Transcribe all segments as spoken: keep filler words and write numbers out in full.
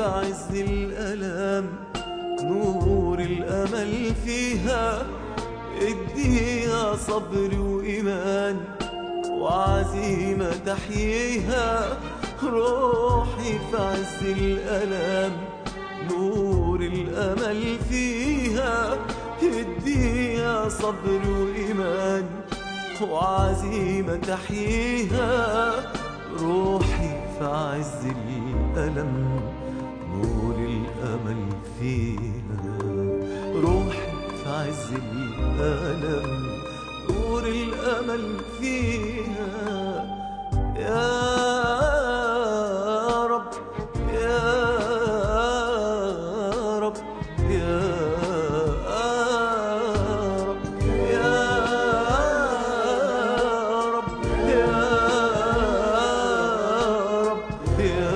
عز الألم نور الأمل فيها، اديها صبر وإيمان وعزيمة تحييها. روحي في عز الألم نور الأمل فيها، اديها صبر وإيمان وعزيمة تحييها. روحي في عز الألم نور الأمل فيها، روحي في عز الألم نور الأمل فيها. يا رب يا رب يا رب يا رب يا رب يا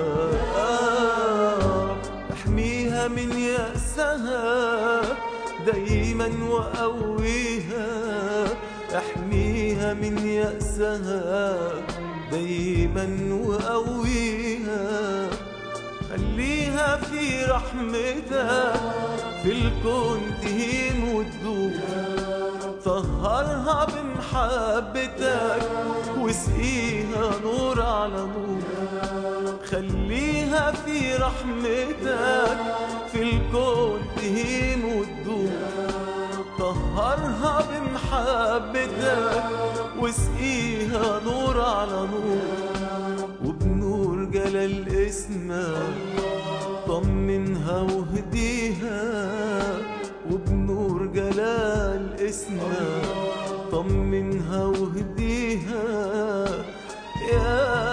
رب احميها من يأسها دايما وقويها، احميها من يأسها دايما وقويها. خليها في رحمتك في الكون تهين وتدوب، طهرها بمحبتك واسقيها نور على نور. خليها في رحمتك في الكون تهين وتدوب، طهرها بمحبتك واسقيها نور على نور. وبنور جلال اسمك طمنها وهديها، وبنور جلال اسمك طمنها وهديها. يا